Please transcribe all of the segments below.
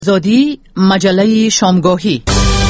آزادی مجله شامگاهی.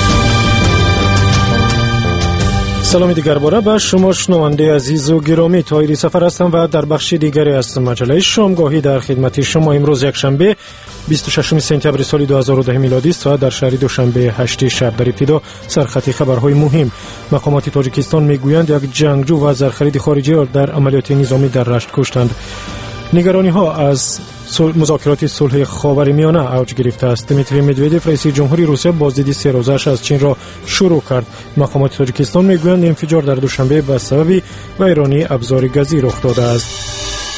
سلام دیگر باره به شما شنونده عزیز و گرامی. طاهری سفر هستم و در بخش دیگری از مجله شامگاهی در خدمت شما. امروز یکشنبه 26 سپتامبر سال 2010 میلادی ساعت در شهر دوشنبه 8 شب. در ابتدا سرخط خبرهای مهم. مقامات تاجیکستان میگویند یک جنگجو و زرخرید خارجی در عملیات نظامی در رشت کشتند. نگرانی ها از مذاکرات صلح خاورمیانه اوج گرفته است. دمیتری مدودیف رئیس جمهوری روسیه بازدید 3 روزه‌اش از چین را شروع کرد. مقامات تاجیکستان میگویند انفجار در دوشنبه به سبب ویرانی ابزار گازی رخ داده است.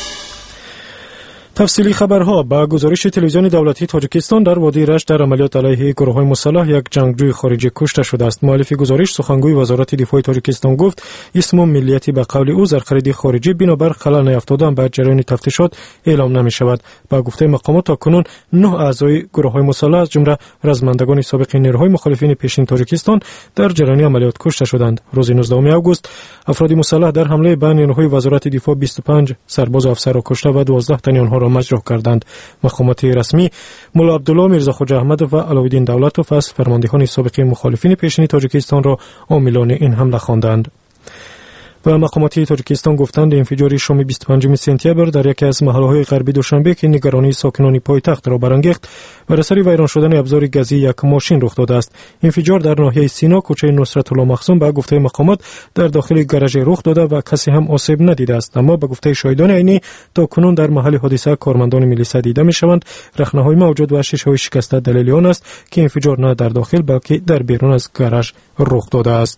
تفصیلی خبرها. با گزارش تلویزیون دولتی تاجیکستان در وادی رشت در عملیات علیه گروه‌های مسلح یک جنگجوی خارجی کشته شده است. مؤلف گزارش سخنگوی وزارت دفاع تاجیکستان گفت اسم و ملیتی به قول او زرخرید خارجی بنابر خلل نیفتادن به جریان تفتیشات اعلام نمی شود. با گفته مقامات تاکنون 9 اعضای گروه‌های مسلح از جمله رزمندگان سابق نیروهای مخالفین پیشین تاجیکستان در جریان عملیات کشته شدند. روز 19 آگوست افراد مسلح در حمله به نیروهای وزارت دفاع 25 سرباز و افسر را کشته و 12 تن آنها را مجروح کردند. مقامات رسمی مولا عبدالله میرزاخوجا احمد و علاءالدین دولتوف از فرماندهان سابق مخالفین پیشین تاجیکستان را عاملان این حمله خواندند. و مقامات تاجیکستان گفتند انفجار شام 25 سپتامبر در یکی از محله‌های غربی دوشنبه که نگرانی ساکنان پایتخت را برانگیخت بر اثر ویران شدن ابزار گازی یک ماشین رخ داده است. انفجار در ناحیه سینا کوچه نصرت الله مخزوم به گفته مقامات در داخل گاراژ رخ داده و کسی هم آسیب ندیده است، اما به گفته شاهدان عینی تاکنون در محل حادثه کارمندان میلیسا دیده میشوند. رخنه‌های موجود و شیشه‌های شکسته دلیل آن است که انفجار نه در داخل بلکه در بیرون از گاراژ رخ داده است.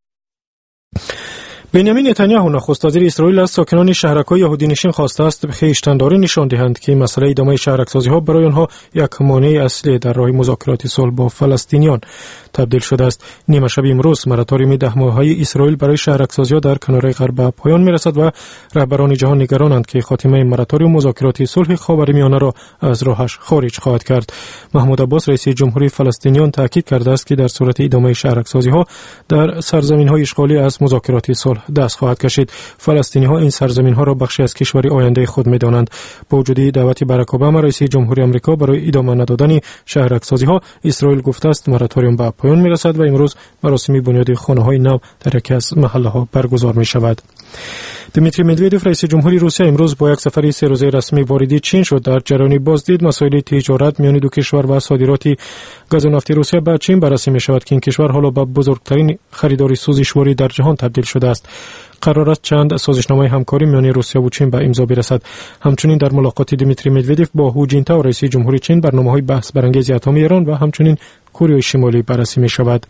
بنیامین نتانیاهو نخست وزیر اسرائیل از ساکنان شهرک‌های یهودی‌نشین خواسته است خویشتن‌داری نشان دهند که مسئله ادامه شهرک‌سازی‌ها برای آنها یک مانع اصلی در راه مذاکرات صلح با فلسطینیان تبدیل شده است. نیمه شب امروز مراتوریم 10 ماهه اسرائیل برای شهرک‌سازی‌ها در کناره غرب به پایان می‌رسد و رهبران جهان نگرانند که خاتمه مراتوریم مذاکرات صلح خاورمیانه را از راهش خارج خواهد کرد. محمود عباس رئیس جمهوری فلسطینیان تاکید کرده است که در صورت ادامه شهرک‌سازی‌ها در سرزمین‌های اشغالی از مذاکرات صلح دست خواهد کشید. فلسطینی‌ها این سرزمین‌ها را بخشی از کشور آینده خود می‌دانند. با وجود دعوت باراک اوباما رئیس جمهوری آمریکا برای ادامه ندادن شهرک‌سازی‌ها، اسرائیل گفته است مراتوریوم به پایان می‌رسد و امروز مراسم بنیاد خانه‌های نو در یکی از محله‌ها برگزار می‌شود. دمیتری مدودیف رئیس جمهوری روسیه امروز با یک سفر 3 روزه رسمی وارد چین شد. در جریان بازدید مسائل تجارت میان دو کشور و صادرات گاز و نفت روسیه به چین بررسی می‌شود که این کشور حالا به بزرگترین خریدار سوزشواری در جهان تبدیل شده است. قرار است چند سازشنامه همکاری میان روسیه و چین به امضا برسد. همچنین در ملاقات دمیتری مدودیف با هو جینتائو رئیس جمهوری چین برنامه‌های بحث برانگیز اتمی ایران و همچنین کره شمالی بررسی می‌شود.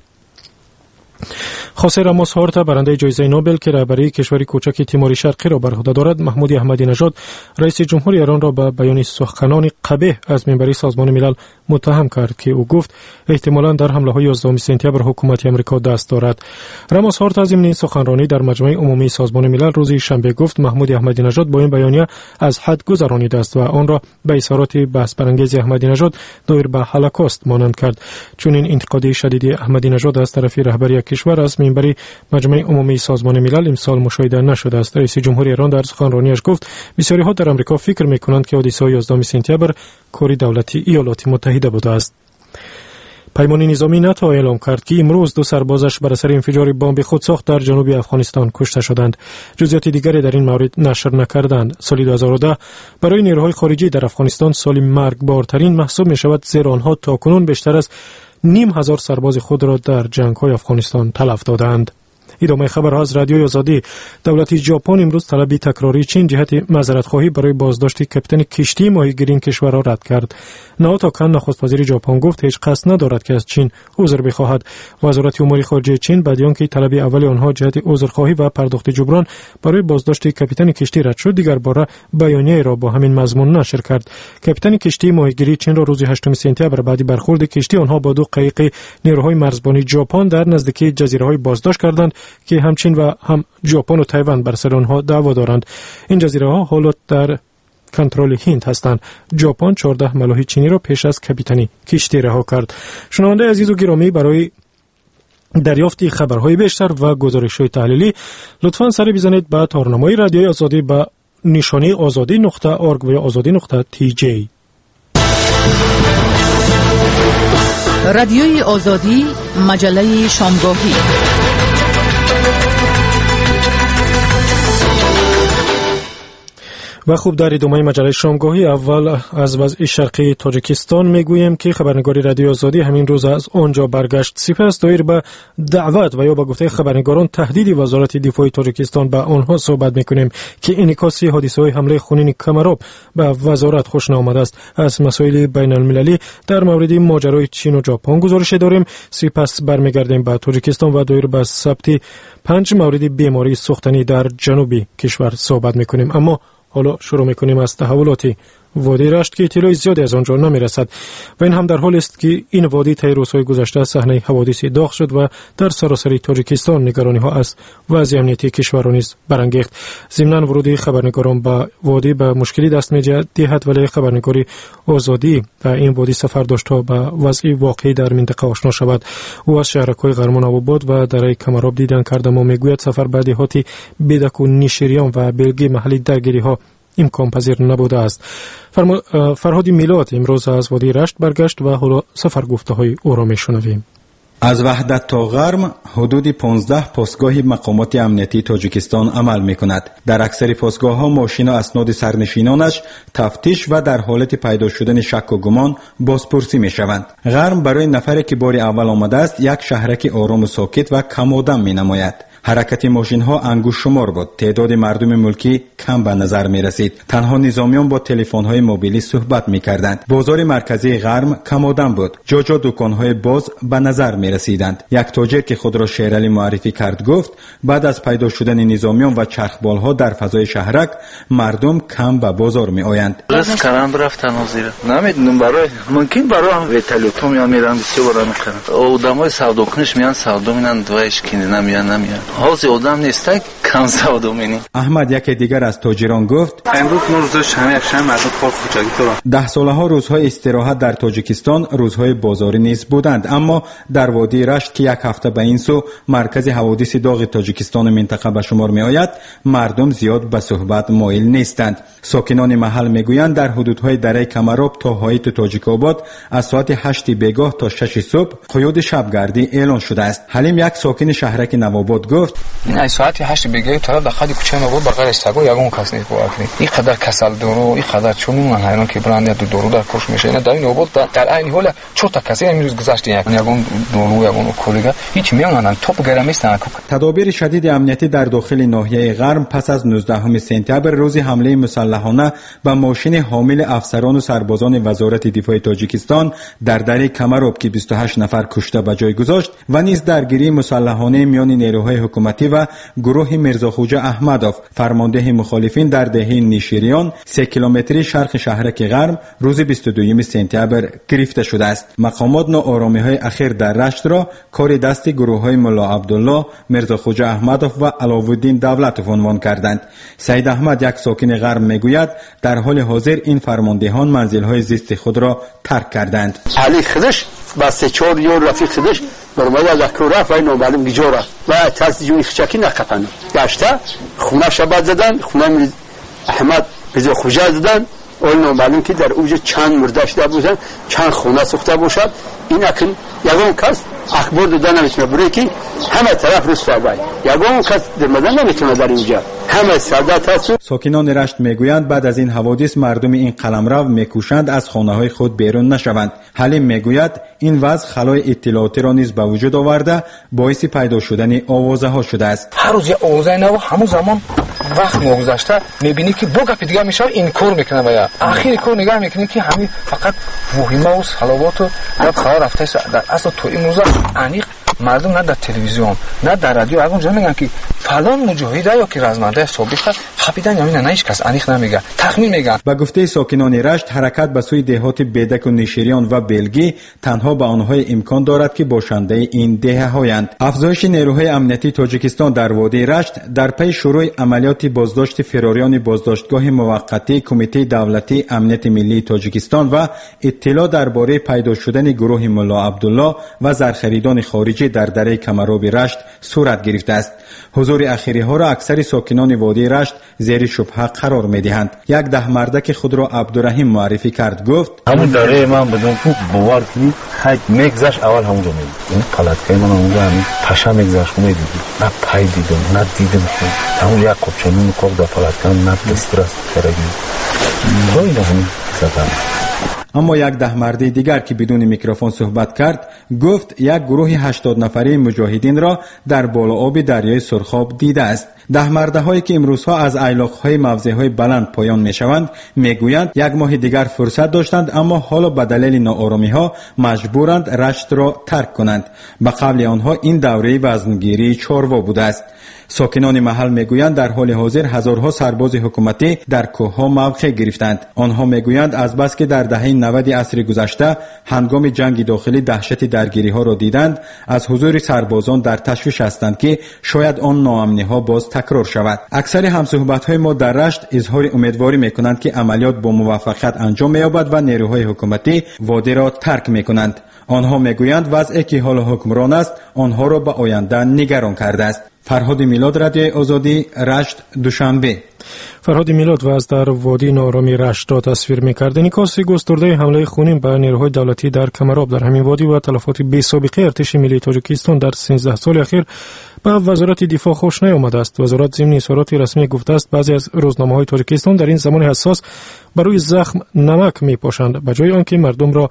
خوسه راموس هورتا برنده جایزه نوبل که رهبری کشور کوچک تیمور شرقی را بر عهده دارد، محمود احمدی نژاد رئیس جمهوری ایران را به بیان سخنان قبیح از منبر سازمان ملل متهم کرد که او گفت احتمالاً در حمله‌های 11 سپتامبر حکومت آمریکا دست دارد. راموس هورتا از این سخنرانی در مجمع عمومی سازمان ملل روز شنبه گفت محمود احمدی نژاد با این بیانیه از حد گذرانیده است و آن را به اظهارات بحث برانگیز احمدی نژاد دایر به هولوکاست مانند کرد. چون این انتقاد شدید احمدی نژاد از طرف رهبری کشور از منبر مجمع عمومی سازمان ملل امسال مشاهده نشده است. رئیس جمهوری ایران در سخنرانیش گفت بسیاری ها در آمریکا فکر می‌کنند که حادثه 11 سپتامبر کاری دولتی ایالات متحده بوده است. پیمان نظامی ناتو اعلام کرد که امروز 2 سربازش بر اثر انفجار بمب خودساخت در جنوب افغانستان کشته شدند. جزئیات دیگری در این مورد نشر نکردند. سال 2010 برای نیروهای خارجی در افغانستان سال مرگبارترین محسوب می‌شود، زیرا آنها تاکنون بیشتر از 5,000 سرباز خود را در جنگ‌های افغانستان تلف دادند. ادامه خبرها از رادیوی آزادی. دولت ژاپن امروز طلب تکراری چین جهت معذرت‌خواهی برای بازداشت کاپیتان کشتی ماهیگیری این کشور را رد کرد. ناوتو کان نخست وزیر ژاپن گفت هیچ قصد ندارد که از چین عذر بخواهد. وزارت امور خارجه چین بعد آنکه طلب اول آنها جهت عذرخواهی و پرداخت جبران برای بازداشت کاپیتان کشتی رد شد، دیگر باره بیانیه را با همین مضمون نشر کرد. کاپیتان کشتی ماهیگیری چین را روز 8 سپتامبر بعد برخورد کشتی آنها با 2 قایق نیروهای مرزبانی ژاپن در نزدیکی جزیره‌های بازداشت کردند که هم چین و هم ژاپن و تایوان بر سر آنها دعوا دارند. این جزیره‌ها حالا در کنترل هند هستند. ژاپن 14 ملاحی چینی را پیش از کاپیتانی کشتی رها کرد. شنونده عزیز و گرامی، برای دریافت خبرهای بیشتر و گزارش‌های تحلیلی لطفاً سر بزنید به تارنمای رادیوی آزادی به نشانی azadi.org و azadi.tj. رادیوی آزادی، مجله شامگاهی. و خوب، در ادامه مجله شامگاهی اول از وضع شرقی تاجیکستان میگوییم که خبرنگار رادیو آزادی همین روز از آنجا برگشت. سپس دایر به دعوت و یا به گفته خبرنگاران تهدید وزارت دفاع تاجیکستان به آنها صحبت میکنیم که انعکاس حادثه‌های حمله خونین کمراب به وزارت خوش نامده است. از مسائل بین المللی در مورد ماجرای چین و ژاپن گزارش داریم. سپس برمیگردیم به تاجیکستان و دایر به ثبت 5 مورد بیماری سوختنی در جنوبی کشور صحبت میکنیم. اما حالا شروع میکنیم از تحولات وادی رشت که اطلاع زیادی از آنجا نمیرسد و این هم در حال است که این وادی طی روزهای گذشته صحنه حوادث داغ شد و در سراسر تاجیکستان نگرانی ها از وضع امنیتی کشور نیز برانگیخت. ضمن ورود خبرنگاران به وادی به مشکلی دست می‌دهد، ولی خبرنگاری آزادی در این وادی سفر داشت تا به وضع واقعی در منطقه آشنا شود. او از شهرک‌های غرمان آباد و دره کمراب دیدن کرده. ما میگوید سفر به دهات بیدک و نیشریان و بلگی محلی درگیری ها امکان پذیر نبوده است. فرهاد میلاد امروز از وادی رشت برگشت و حالا سفر گفته های او را میشنویم. از وحدت تا غرم حدود 15 پاسگاه مقامات امنیتی تاجیکستان عمل می‌کند. در اکثر پاسگاه‌ها ماشین و اسناد سرنشینانش تفتیش و در حالت پیدا شدن شک و گمان بازپرسی می‌شوند. غرم برای نفری که بار اول آمده است یک شهرک آرام و ساکت و کم آدم می‌نماید. حرکت ماشین‌ها انگوش شمار بود. تعداد مردم ملکی کم به نظر می‌رسید. تنها نظامیان با تلفن‌های موبیلی صحبت می‌کردند. بازار مرکزی غرم کم آدم بود. جا جا دکان‌های باز به نظر می‌رسیدند. یک تاجر که خود را شیرالی معرفی کرد گفت بعد از پیدا شدن نظامیان و چرخبال‌ها در فضای شهرک مردم کم به بازار می‌آیند. از کلام رفتن وزیر نمیدونم برای ممکن برای ویتالیوتو میرن بسیار برای می‌کنن. آدمای سوداکنش میان سودا می‌نن دوایش کینه نمیان. حاضر آدم نیست کم سودا می‌نی. احمد یک دیگر از تاجران گفت امروز روز شنبه مردم کار کوچکی تو 10 سالها روزهای استراحت در تاجیکستان روزهای بازاری نیز بودند، اما در وادی رشت که یک هفته به این سو مرکز حوادث داغ تاجیکستان منطقه به شمار می آید مردم زیاد به صحبت مایل نیستند. ساکنان محل میگویند در حدودهای دره کمراب تا هایت تاجیک آباد از ساعت 8 بیگاه تا 6 صبح قیود شبگردی اعلان شده است. حلیم یک ساکن شهرک نوآباد گفت این ساعت 8 بیگاه تا داخل کوچه نوآباد بغیر استگو یگون کس نیست باید این قدر کسل دارو این قدر چون من حیران که برند دو دارو در کش میشه. در این نوآباد در این حال چهار تا کسی امروز گذشت یگون دارو یگون کلیگا هیچ میانن توپ گرم نیستن. تدابیر شدید امنیتی در داخل ناحیه غرم پس از 19 سپتامبر روز حمله مسلحانه به ماشین حامل افسران و سربازان وزارت دفاع تاجیکستان در دره کمراب که 28 نفر کشته به جای گذاشت و نیز درگیری مسلحانه میان نیروهای حکومتی و گروه میرزاخوجا احمدوف فرمانده مخالفین در دهه نیشریان 3 کیلومتری شرق شهرک غرم روز 22 سپتامبر گرفته شده است. مقامات ناآرامی‌های اخیر در رشت را کار دست گروه‌های ملا عبدالله، میرزاخوجا احمدوف و علاءالدین دولتوف عنوان کردند. سید احمد یک ساکن غرم میگوید در حال حاضر این فرماندهان منزل‌های زیست خود را ترک کردند. علی خودش با 3-4 یار رفیق خودش برای از اکراه و نامعلوم گجوره و تازجوی خچکی نکپنه گشته خونه شباد زدن خونه احمد میرزاخوجا زدن اون نامعلوم که در اوج چند مرده شده بودن چند خونه سوخته باشد. این اکن یگون کس اخبار دادن نمیتونه برای که همه طرف رسوا باید یگون کس در مدن نمیتونه در اینجا همه سعادت هست. ساکنان رشت میگویند بعد از این حوادث مردم این قلمرو میکوشند از خانه‌های خود بیرون نشوند. حلیم میگوید این وضع خلای اطلاعاتی را نیز به وجود آورده باعث پیدا شدن آوازه‌ها شده است. هر روز یه آوازه نو همون زمان وقت گذشته میبینی که با گپ دیگه میشه این کار میکنه و اخیر کار نگاه میکنی که همین فقط مهمه و صلوات و خبر رفته در اصل تو امروز انیق مردم نه در تلویزیون نه در رادیو اگه میگن که فلان مجاهد یا که رزمنده سابق خپیدن یا نه هیچ کس انیق نمیگه تخمین میگن. با گفته ساکنان رشت حرکت به سوی دهات بیدک و نیشریان و بلگی تنها به آنهای امکان دارد که باشنده این دهه‌هایند. افزایش نیروهای امنیتی تاجیکستان در وادی رشت در پی شروع عملیات بازداشت فراریان بازداشتگاه موقتی کمیته دولتی امنیت ملی تاجیکستان و اطلاع درباره پیدا شدن گروه ملا عبدالله و زرخریدان خارجی در دره کمراب رشت صورت گرفته است. حضور اخیری ها را اکثر ساکنان وادی رشت زیر شبهه قرار می‌دهند. یک دهمردک خود را عبدالرحیم معرفی کرد. گفت همون داره من بدون خوب باور کنید خیلی میگذشت اول همونجا میدید این پلاتکای من اونجا همین پشا میگذشت میدیدید نه پای دیدم نه دیدم همون یک قبچانی میکرد در پلاتکای نه دسترس کرگی این همین سفر. اما یک دهمرده دیگر که بدون میکروفون صحبت کرد گفت یک گروه 80 نفره مجاهدین را در بالا آب دریای سرخاب دیده است. دهمرده هایی که امروزها از ایلاق های موضع های بلند پایان می شوند میگویند یک ماه دیگر فرصت داشتند اما حالا به دلیل ناآرامی ها مجبورند رشت را ترک کنند. به قول آنها این دوره وزنگیری چاروا بوده است. ساکنان محل میگویند در حال حاضر هزارها سرباز حکومتی در کوهها موقع گرفتند. آنها میگویند از بس که در دهه 90 عصر گذشته هنگام جنگ داخلی دهشت درگیری ها را دیدند از حضور سربازان در تشویش هستند که شاید آن ناامنی ها باز تکرار شود. اکثر همصحبت های ما در رشت اظهار امیدواری میکنند که عملیات با موفقیت انجام مییابد و نیروهای حکومتی وادی را ترک میکنند. آنها میگویند وضعی که حال حکمران است آنها را به آینده نگران کرده است. فرهاد میلاد، رادیوی آزادی، رشت، دوشنبه. فرهاد میلاد از در وادی ناآرامی رشت را تصویر می‌کرد. انعکاس گسترده حمله خونین به نیروهای دولتی در کمرآب در همین وادی و تلفات بی‌سابقه ارتش ملی تاجیکستان در 13 سال اخیر به وزارت دفاع خوش نیامده است. وزارت ضمن اظهارات رسمی گفته است بعضی از روزنامه‌های تاجیکستان در این زمان حساس برای زخم نمک می‌پاشند به جای آنکه مردم را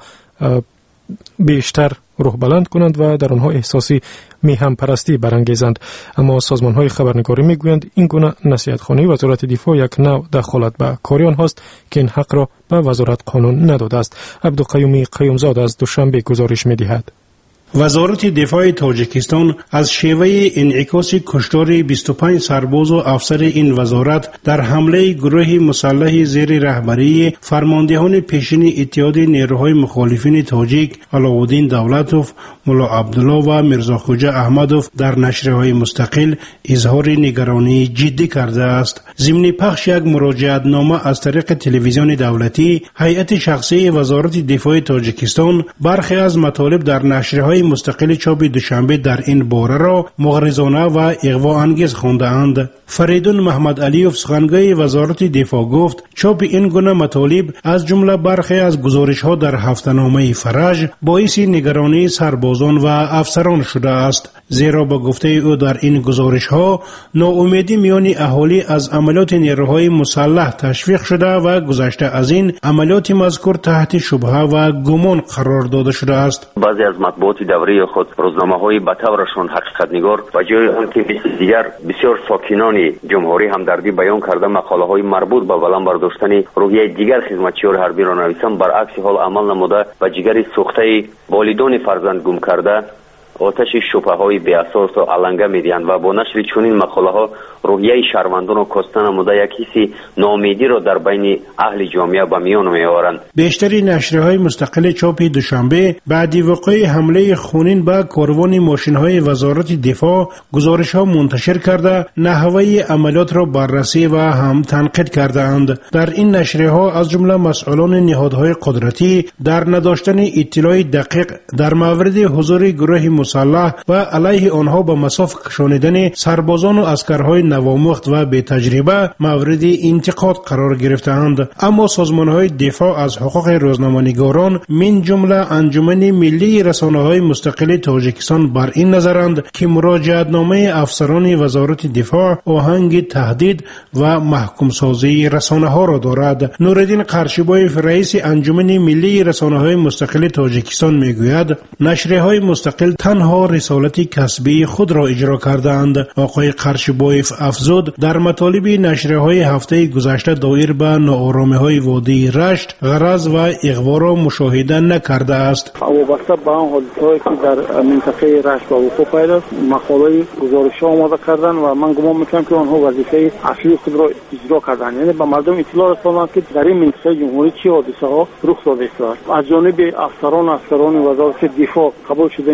بیشتر روح بلند کنند و در آنها احساسی میهم پرستی برانگیزند. اما سازمان‌های خبرنگاری میگویند این گونه نصیحت‌خوانی وزارت دفاع یک نوع دخالت به کار آنهاست که این حق را به وزارت قانون نداده است. عبدالقیومی قیومزاد از دوشنبه گزارش می‌دهد. وزارت دفاع تاجیکستان از شیوه انعکاس کشتار 25 سرباز و افسر این وزارت در حمله گروه مسلح زیر رهبری فرماندهان پیشین اتحاد نیروهای مخالفین تاجیک علاءالدین دولتوف، ملا عبدالله و میرزا خوجا احمدوف در نشریه‌های مستقل اظهار نگرانی جدی کرده است. ضمن پخش یک مراجعت نامه از طریق تلویزیون دولتی، هیئت شخصی وزارت دفاع تاجیکستان برخی از مطالب در نشریه‌های مستقل چاپ دوشنبه در این باره را مغرضانه و اغوا انگیز خوانده‌اند. فریدون محمد علیوف سخنگوی وزارت دفاع گفت چاپ این گونه مطالب از جمله برخی از گزارش‌ها در هفته‌نامه فرج باعث نگرانی سربازان و افسران شده است، زیرا با گفته او در این گزارش‌ها ناامیدی میان اهالی از عملیات نیروهای مسلح تشویق شده و گذشته از این عملیات مذکور تحت شبهه و گمان قرار داده شده است. بعضی از مطبوعات دوره خود روزنامه‌های به طورشان حقیقت نگار و جای آنکه دیگر بسیار ساکنان جمهوری همدردی بیان کرده مقاله‌های مربوط به ولن برداشتن روحیه دیگر خدمتچیان حربی را نویسان برعکس حال عمل نموده و جگر سوخته والدان فرزند گم کرده آتش شبهه‌های بی اساس و علنگه می‌دهند و با نشر چنین مقاله‌ها روحیه شهروندان را کاسته نموده یک حس ناامیدی را در بین اهل جامعه به میان می‌آورند. بیشتری نشریه‌های مستقل چاپ دوشنبه بعد وقوع حمله خونین به کاروان ماشین‌های وزارت دفاع گزارش‌ها منتشر کرده نحوه عملیات را بررسی و هم تنقید کرده‌اند. در این نشریه‌ها از جمله مسئولان نهادهای قدرتی در نداشتن اطلاع دقیق در مورد حضور گروه مسلح و علیه آنها به مصاف کشانیدن سربازان و عسکرهای نوآموخت و بی تجربه مورد انتقاد قرار گرفتند. اما سازمانهای دفاع از حقوق روزنامه‌نگاران من جمله انجمن ملی رسانه‌های مستقل تاجیکستان بر این نظرند که مراجعتنامه افسران وزارت دفاع آهنگ تهدید و محکوم سازی رسانه‌ها را دارد. نورالدین قرشیبایف رئیس انجمن ملی رسانه‌های مستقل تاجیکستان میگوید نشریه‌های مستقل تنها رسالت کسبی خود را اجرا کردند. آقای قرشیبایف افزود در مطالب نشریه‌های هفته گذشته دایر به ناآرامی‌های وادی رشت غرض و اغوا را مشاهده نکرده است. وابسته به آن حادثه‌ای که در منطقه رشت به وقوع پیداست مقاله گزارش‌ها آماده کردند و من گمان می‌کنم که آنها وظیفه اصلی خود را اجرا کردند، یعنی به مردم اطلاع رساندند که در این منطقه جمهوری چه حادثه‌ها رخ داده است. از جانب افسران وزارت دفاع قبول شدن مراجعه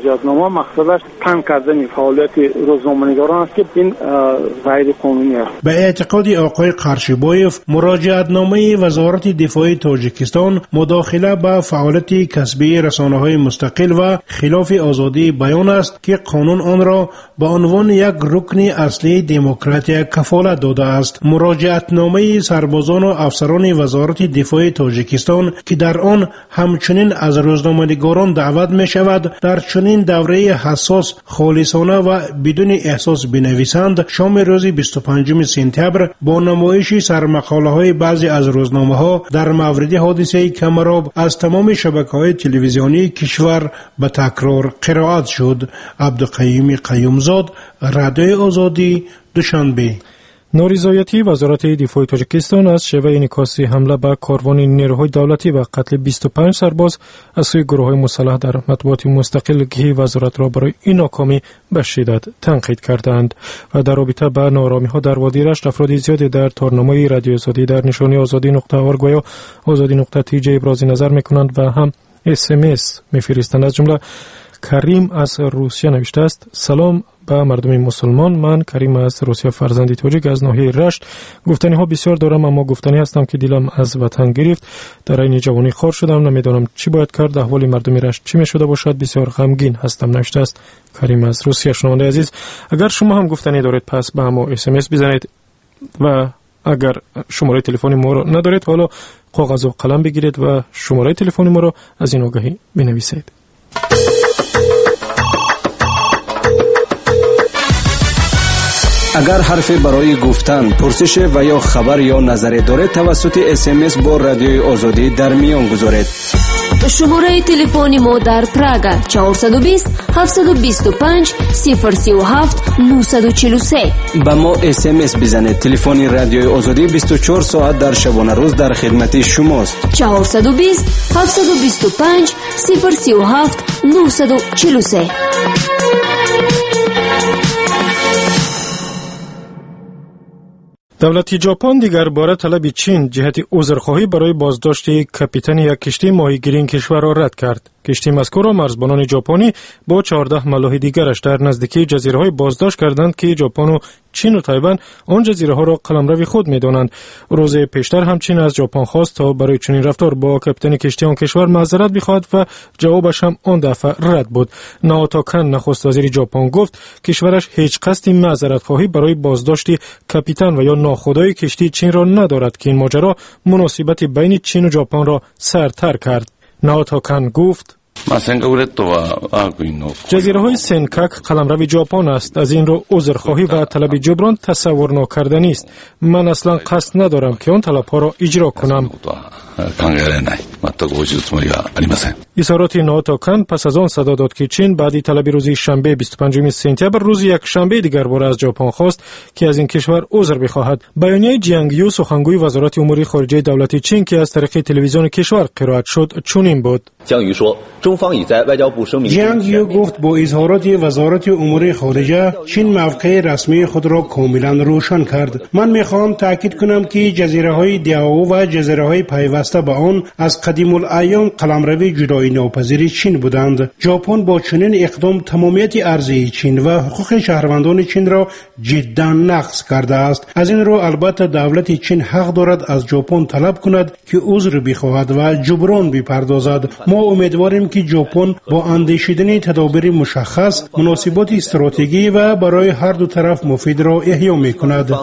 مراجعتنامه مقصدش تنگ کردن فعالیت روزنامه‌نگاران است که این غیر قانونی است. به اعتقاد آقای قرشیبایف، مراجعتنامه وزارت دفاع تاجیکستان مداخله به فعالیت کسبی رسانه‌های مستقل و خلاف آزادی بیان است که قانون آن را به عنوان یک رکن اصلی دموکراسی کفالت داده است. مراجعتنامه سربازان و افسران وزارت دفاع تاجیکستان که در آن همچنین از روزنامه‌نگاران دعوت می شود در چنین دوره حساس خالصانه و بدون احساس بنویسند، شام روز 25 سپتامبر با نمایش سرمقاله‌های بعضی از روزنامه‌ها در مورد حادثه کمراب از تمام شبکه‌های تلویزیونی کشور به تکرار قرائت شد. عبدالقیوم قیومزاد، رادیوی آزادی، دوشنبه. نارضایتی وزارت دفاع تاجیکستان از شیوه انعکاسی حمله به کاروان نیروهای دولتی و قتل 25 سرباز از سوی گروه‌های مسلح در مطبوعات مستقل وزارت را برای این ناکامی به شدت تنقید کردند و در رابطه با ناآرامی‌ها در وادی رشت افراد زیادی در تارنامه رادیو آزادی در نشانی آزادی.org گویا آزادی.tj ابراز نظر می‌کنند و هم SMS می‌فرستند. از جمله کریم از روسیه نوشته است: سلام به مردم مسلمان، من کریم از روسیه فرزند تاجیک از ناحیه رشت. گفتنی ها بسیار دارم، اما گفتنی هستم که دلم از وطن گرفت. در این جوانی خار شدم، نمیدانم چی باید کرد، احوال مردم رشت چی می شده باشد، بسیار غمگین هستم. نوشته است کریم از روسیه. شنونده عزیز، اگر شما هم گفتنی دارید پس به ما SMS بزنید و اگر شماره تلفن ما رو ندارید حالا کاغذ و قلم بگیرید و شماره تلفن ما رو از این آگهی بنویسید. اگر حرفی برای گفتن، پرسش و یا خبر یا نظری دارید توسط SMS با رادیوی آزادی در میان گذارید. شماره تلفن ما در پراگ 420 725 037 943. با ما SMS بزنید. تلفن رادیوی آزادی 24 ساعت در شبانه روز در خدمت شماست. 420 725 037 943. دولت ژاپن دیگر باره طلب چین جهت عذرخواهی برای بازداشت کاپیتان یک کشتی ماهیگیری این کشور را رد کرد. کشتی مذکور را مرزبانان ژاپنی با 14 ملاح دیگرش در نزدیکی جزیره‌های بازداشت کردند که ژاپن و چین و تایوان آن جزیره‌ها را قلمرو خود می‌دانند. روز پیشتر هم چین از ژاپن خواست تا برای چنین رفتار با کاپیتان کشتی آن کشور معذرت بخواهد و جوابش هم آن دفعه رد بود. ناوتو کن نخست وزیر ژاپن گفت کشورش هیچ قصد معذرت خواهی برای بازداشت کاپیتان و یا ناخدای کشتی چین را ندارد که این ماجرا مناسبت بین چین و ژاپن را سرتر کرد. ناوتو کن گفت جزیره‌های سنکاک قلمرو ژاپن است. از این رو عذرخواهی و طلب جبران تصور ناکردنی است. من اصلا قصد ندارم که آن طلب‌ها را اجرا کنم. اظهارات ناوتو کن پس از آن صدا داد که چین بعد طلب روز شنبه 25 سپتامبر روز یک شنبه دیگر بار از ژاپن خواست که از این کشور عذر بخواهد. بیانیه جیانگ یو سخنگوی وزارت امور خارجه دولت چین که از طریق تلویزیون کشور قرائت شد چنین بود. جیانگ یو گفت با اظهارات وزارت امور خارجه چین موقع رسمی خود را کاملا روشن کرد. من میخواهم تاکید کنم که جزیره‌های دیاو و جزیره‌های پیوسته به آن از قدیم الایام قلمرو جدایی ناپذیر چین بودند. ژاپن با چنین اقدام تمامیت ارضی چین و حقوق شهروندان چین را جدا نقض کرده است. از این رو البته دولت چین حق دارد از ژاپن طلب کند که عذر بخواهد و جبران بپردازد. ما امیدواریم که ژاپن با اندیشیدن تدابیر مشخص مناسبات استراتژی و برای هر دو طرف مفید را احیا می‌کند.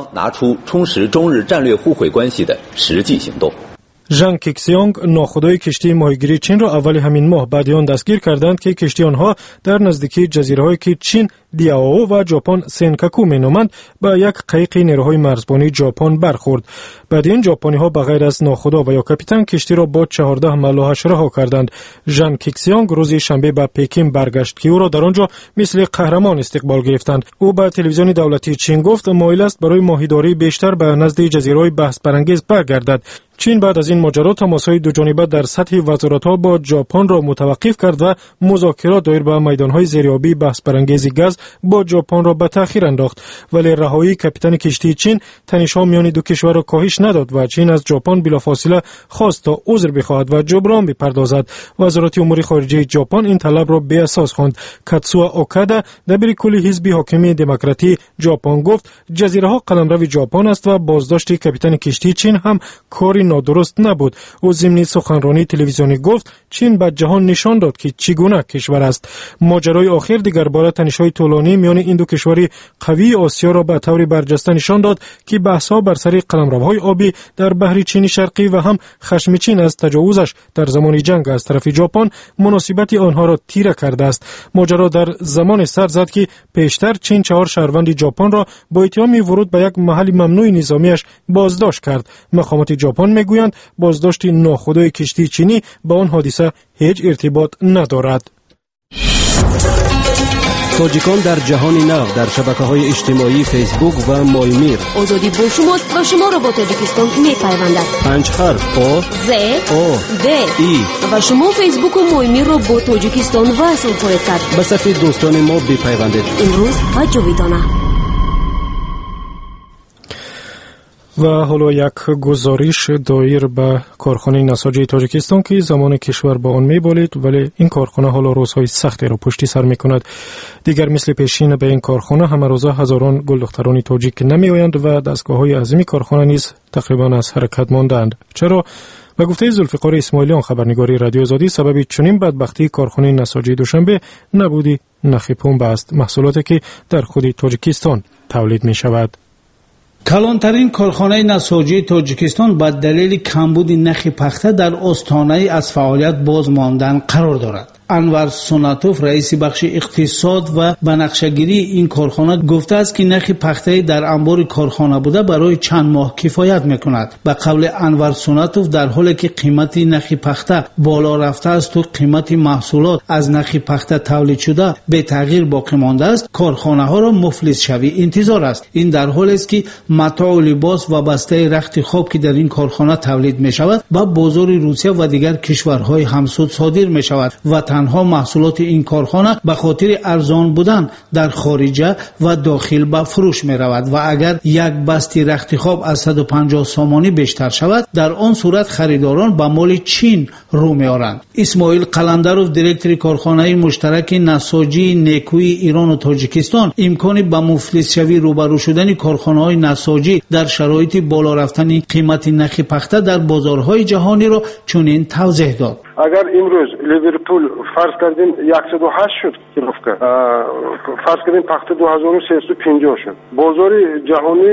ژان کیکسیونگ ناخدای کشتی ماهیگیری چین را اول همین ماه بعد آن دستگیر کردند که کشتی آنها در نزدیکی جزیره‌هایی که چین دیاو و ژاپن سنکاکو مینامند با یک قایق نیروهای مرزبانی ژاپن برخورد. بعد این ژاپنی‌ها بغیر از ناخدا و یا کاپیتان کشتی را با 14 ملاحش رها کردند. ژان کیکسیونگ روز شنبه به پکین برگشت که او را در آنجا مثل قهرمان استقبال گرفتند. او به تلویزیون دولتی چین گفت مایل است برای ماهیداری بیشتر به نزد جزیره‌های بحث برانگیز برگردد. چین بعد از این ماجرا تماس‌های دوجانبه در سطح وزارت‌ها با ژاپن را متوقف کرد و مذاکرات دایر به میدان‌های زیریابی بحث برانگیز گاز با ژاپن را به تأخیر انداخت، ولی رهایی کاپیتان کشتی چین تنش‌ها میان دو کشور را کاهش نداد و چین از ژاپن بلافاصله خواست تا عذر بخواهد و جبران بپردازد. وزارت امور خارجه ژاپن این طلب را بی اساس خواند. کاتسوو اوکادا دبیر کل حزب حاکم دموکراتی ژاپن گفت جزیره‌ها قلمرو ژاپن است و بازداشت کاپیتان کشتی چین هم کاری نادرست نبود. او ضمن سخنرانی تلویزیونی گفت چین به جهان نشان داد که چگونه کشور است. ماجرای آخر دیگر باره تنش‌های طولانی میان این دو کشور قوی آسیا را به طور برجسته نشان داد که بحث‌ها بر سر قلمروهای آبی در بحر چین شرقی و هم خشم چین از تجاوزش در زمان جنگ از طرف ژاپن مناسبت آنها را تیره کرده است. ماجرا در زمان سر زد که پیشتر چین 4 شهروند ژاپن را با اتهام ورود به یک محل ممنوع نظامیش بازداشت کرد. مقامات ژاپن میگویند بازداشت ناخودآگاه کشتی چینی با آن حادثه هیچ ارتباط ندارد. تاجیکان در جهان نو در شبکه‌های اجتماعی فیسبوک و مایمیر. آزادی با شماست و شما را با تاجیکستان می‌پیوندد. 5 حرف آ ز او د ای و شما فیسبوک و مایمیر را با تاجیکستان وصل خواهید کرد. به صف دوستان ما بپیوندید. امروز و جاویدانه. و حالا یک گزارش دایر به کارخانه نساجی تاجیکستان که زمان کشور با آن میبالید، ولی این کارخانه حالا روزهای سختی را پشت سر میکند. دیگر مثل پیشین به این کارخانه همه روزه هزاران گل دختران تاجیک نمی آیند و دستگاه‌های عظیمی کارخانه نیز تقریبا از حرکت ماندند. چرا؟ به گفته ذوالفقار اسماعیلیان خبرنگاری رادیو آزادی سبب چنین بدبختی کارخانه نساجی دوشنبه نبودی نخ پنبه است، محصولاتی که در خود تاجیکستان تولید می شود. کلانترین کارخانه نساجی تاجیکستان با دلیل کمبود نرخ پخته در آستانه از فعالیت باز ماندن قرار دارد. انور سوناتوف رئیس بخش اقتصاد و بنقشه‌گیری این کارخانه گفته است که نرخ پخته در انبار کارخانه بوده برای چند ماه کفایت میکند. به قول انور سوناتوف در حالی که قیمت نرخ پخته بالا رفته است و قیمت محصولات از نرخ پخته تولید شده به تغییر باقی مانده است، کارخانه ها را مفلس شوی انتظار است. این در حالی است که متاع و لباس و بسته رخت خواب که در این کارخانه تولید می شود به بازار روسیه و دیگر کشورهای همسود صادر می شود و تنها محصولات این کارخانه به خاطر ارزان بودن در خارجه و داخل به فروش می رود و اگر یک بسته رخت خواب از 150 سامانی بیشتر شود در آن صورت خریداران به مال چین رو می آورند. اسماعیل قلندروف دیرکتور کارخانه مشترک نساجی نیکوی ایران و تاجیکستان امکان به مفلس شوی روبرو شدن کارخانه های نساجی در شرایط بالا رفتن قیمت نرخ پخته در بازارهای جهانی را چنین توضیح داد. اگر امروز لیورپول فرض کردیم 108 شد کیلوفکا، فرض کردیم پخته 2350 شد، بازار جهانی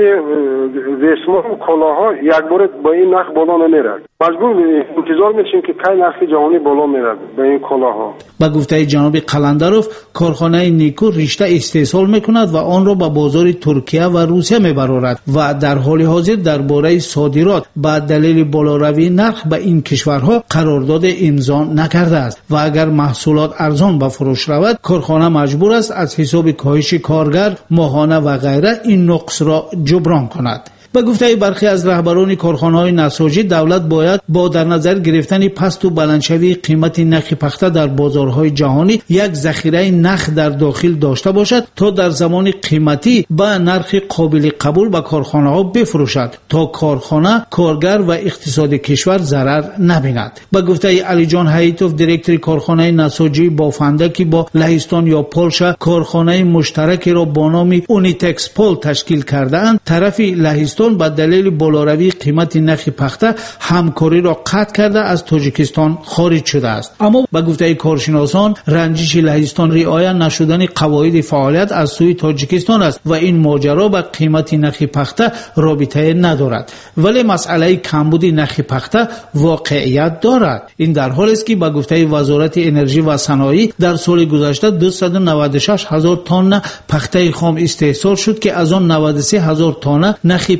دستمال و کالاها یک بار با این نرخ بالا نمیرد. مجبور انتظار میشیم که کی نرخ جهانی بالا میرد به این کالاها. با گفته جناب قلندروف کارخانه نیکو رشته استحصال میکند و آن را به بازار ترکیه و روسیه میبرد و در حال حاضر درباره صادرات با دلیل بالاروی نرخ به این کشورها قرارداد امضا نکرده است و اگر محصولات ارزان به فروش رود کارخانه مجبور است از حساب کاهش کارگر ماهانه و غیره این نقص را جبران کند. به گفته برخی از رهبران کارخانه‌های نساجی دولت باید با در نظر گرفتن پست و بلندشوی قیمت نرخ پخته در بازارهای جهانی یک ذخیره نخ در داخل داشته باشد تا در زمان قیمتی به نرخ قابل قبول به کارخانه‌ها بفروشد تا کارخانه کارگر و اقتصاد کشور ضرر نبیند. به گفته علی جان حیاتوف دیرکتور کارخانه نساجی بافنده که با لهستان یا پولشا کارخانه مشترکی را با نام اونیتکس پول تشکیل کرده اند، طرف لهستان با دلیل بالاروی قیمت نرخ پخته همکاری را قطع کرده از تاجیکستان خارج شده است. اما به گفته کارشناسان رنجش لهستان رعایت نشدن قواعد فعالیت از سوی تاجیکستان است و این ماجرا با قیمت نرخ پخته رابطه ندارد، ولی مسئله کمبود نرخ پخته واقعیت دارد. این در حالی است که به گفته وزارت انرژی و صنایع در سال گذشته 296,000 تن پخته خام استحصال شد که از آن 93,000 تن نرخ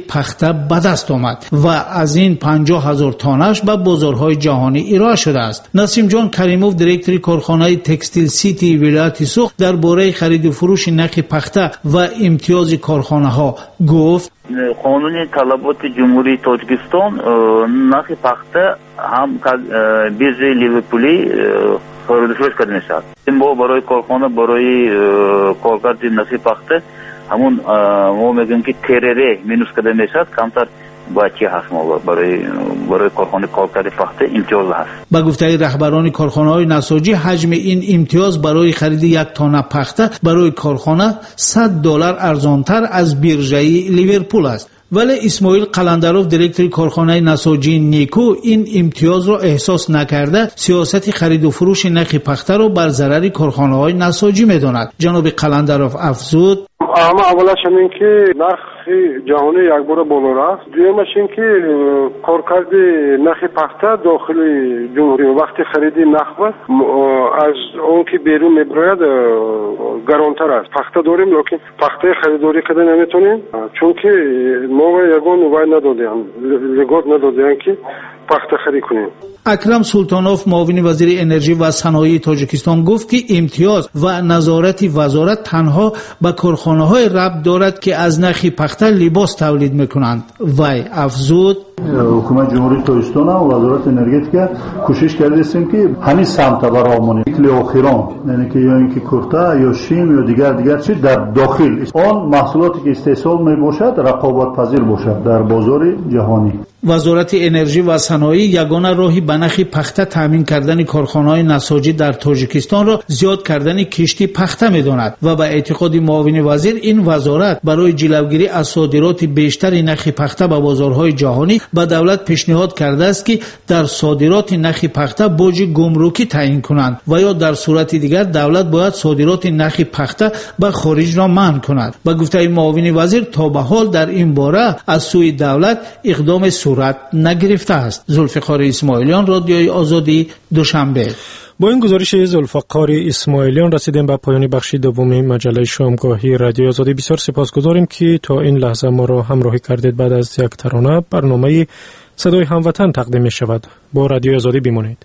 پخته به دست آمد و از این 50,000 تانش به بازارهای جهانی ارائه شده است. نسیم جان کریموف دیرکتور کارخانه تکستیل سیتی ولایت سوخت درباره خرید و فروش نخ پخته و امتیاز کارخانه ها گفت: قانون طلبات جمهوری تاجیکستان نخ پخته هم بیرژه لیورپولی خرید و فروش کرده میشود. ما برای کارخانه برای کارکرد نخ پخته همون ما میگیم که ترره مینوس کرده میشود کمتر باچی هست. ما برای کارخانه کارکرد پخته امتیاز هست. با گفته رهبران کارخانه‌های نساجی حجم این امتیاز برای خرید 1 تانه پخته برای کارخانه $100 ارزانتر از بیرژه لیورپول است. ولی اسماعیل قلندروف دیرکتور کارخانه نساجی نیکو این امتیاز را احساس نکرده سیاست خرید و فروش نخ پخته را بر ضرر کارخانه‌های نساجی می‌داند. جناب قلندروف افزود: اما اولش این که نرخ جهانی یک بار بالا رفت، دویمش این که کارکرد نخ پخته داخل جمهوری وقتی خریدی نخ از اون که بیرون میبراید گرانتر است. پخته داریم لیکن پخته خریداری کده نمیتونیم چون که ما یگان وای ندادیم لگات ندادیم که پخته خرید کنیم. اکرم سلطانوف معاون وزیر انرژی و صنایع تاجیکستان گفت که امتیاز و نظارت وزارت تنها به کارخانه‌های ربط دارد که از نخ پخته لباس تولید میکنند. وی افزود: حکومت جمهوری تاجیکستان و وزارت انرژی کوشش کرده استیم که همین سمت برامونی شکل آخران یعنی که یا اینکه کرتا یا شیم یا دیگر چیز در داخل آن محصولاتی که استحصال می باشد رقابت پذیر باشد در بازار جهانی. وزارت انرژی و صنایع یگانه راهی به نخ پخته تامین کردن کارخانه‌های نساجی در تاجیکستان را زیاد کردن کشتی پخته می‌داند و به اعتقاد معاون وزیر این وزارت برای جلوگیری از صادرات بیشتر نخ پخته به بازارهای جهانی به دولت پیشنهاد کرده است که در صادرات نخ پخته باج گمرکی تعیین کنند و یا در صورت دیگر دولت باید صادرات نخ پخته به خارج را منع کند. با گفته معاون وزیر تا به حال در این باره از سوی دولت اقدام صورت نگرفته است. ذوالفقار اسماعیلیان، رادیوی آزادی، دوشنبه. با این گزارش ذوالفقار اسماعیلیان رسیدیم به پایان بخش دوم مجله شامگاهی رادیو آزادی. بسیار سپاسگزاریم که تا این لحظه ما را همراهی کردید. بعد از یک ترانه برنامه صدای هموطن تقدیم می شود. با رادیو آزادی بمانید.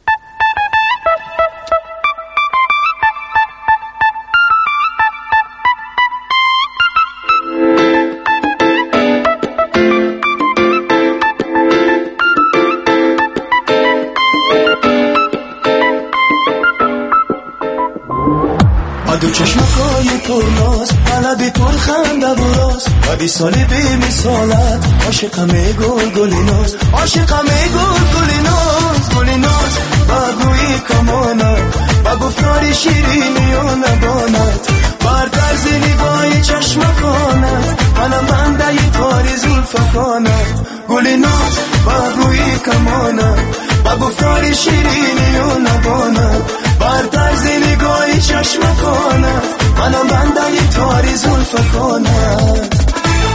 دو چشمکای پرناز بلد پرخنده و راست و بی سالی بی مثالت عاشقم گل ناز عاشقم گل ناز بگوی کمانت و گفتاری شیرینی و نبانت بر طرز نگاه چشمکانت منم بنده ی تاری زلفکانت گل ناز بگوی کمانت و گفتاری شیرینی و نبانت بر طرز نگاه چشمکانت منم بنده ی تاری زلفکانت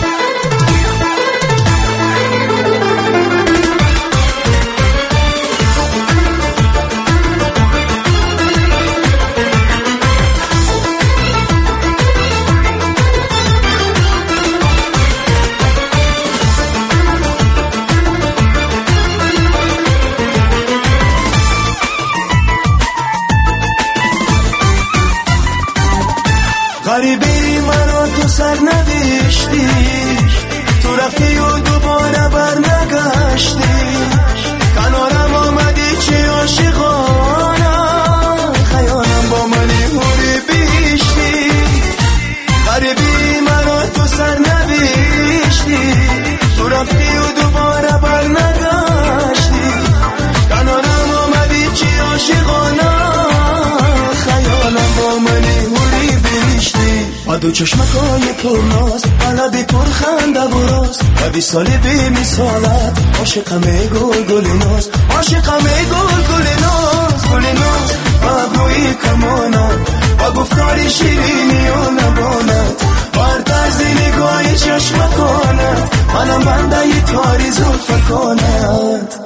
غریبی منو تو سر ندیشتی تو رفتی و دوباره بر نگشتی کنارم آمدی چی عاشقانه خیالم با منی هوری بیشتی غریبی منو تو سر ندیشتی تو رفتی و دوباره بر نگشتی کنارم آمدی چی عاشقانه خیالم با منی هوری و دو چشمکای پرناز بلد پرخنده و راست و بی سالی بی مثالت عاشقم گل ناز عاشقم گل ناز و بوی کمانت و گفتاری شیرینی و نبانت بر طرز نگاه چشمکانت منم بنده ی تاری زلفکانت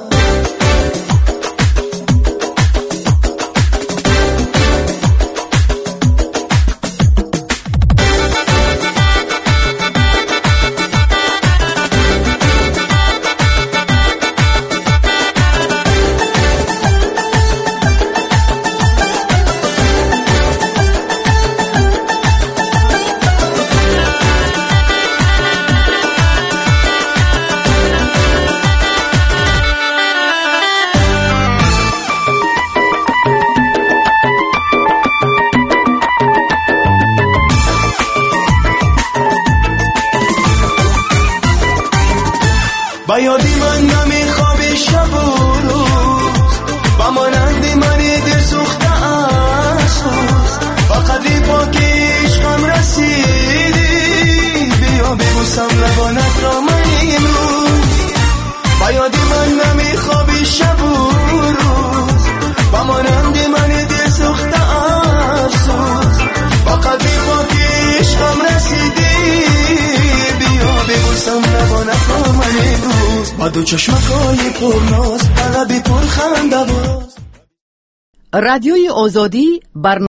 با دو چشمکای پرناز، طلبی پرخنده باز. رادیوی آزادی